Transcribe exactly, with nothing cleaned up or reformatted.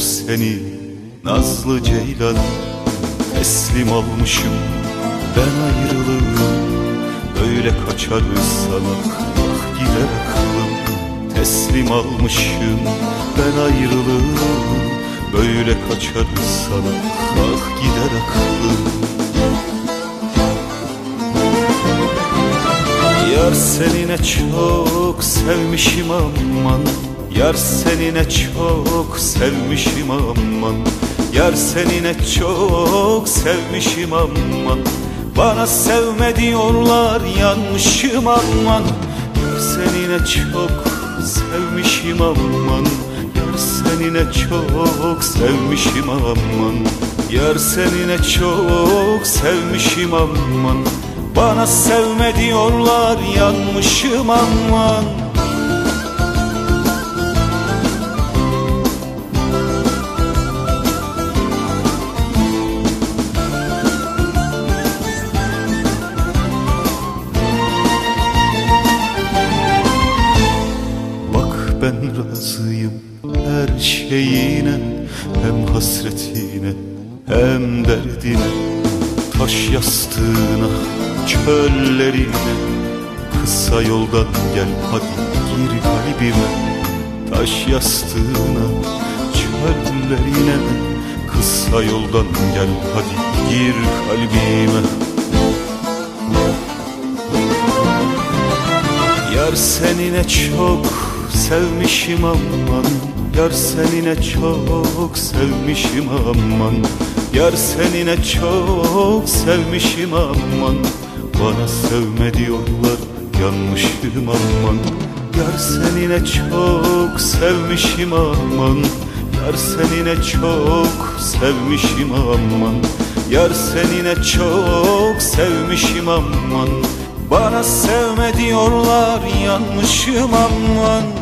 seni nazlı ceylan. Teslim almışım ben ayrılığı, böyle kaçarız sana ah gider aklım. Teslim almışım ben ayrılığı, böyle kaçarız sana ah gider aklım. Yar senine çok sevmişim aman, yar senine çok sevmişim aman, yar senine çok sevmişim aman. Bana sevme diyorlar yanmışım aman. Yar senine çok sevmişim aman, yar senine çok sevmişim aman, yar senine çok sevmişim aman. Bana sevme diyorlar yanmışım aman. Ben razıyım her şeyine, hem hasretine hem derdine. Taş yastığına, çöllerine, kısa yoldan gel hadi gir kalbime. Taş yastığına, çöllerine, kısa yoldan gel hadi gir kalbime. Yar senine çok sevmişim aman, yar senine çok sevmişim aman, yar senine çok sevmişim aman. Bana sevme diyorlar yanmışım aman. Yar senine çok sevmişim aman, yar senine çok sevmişim aman, yar senine çok sevmişim aman. Bana sevme diyorlar yanmışım aman.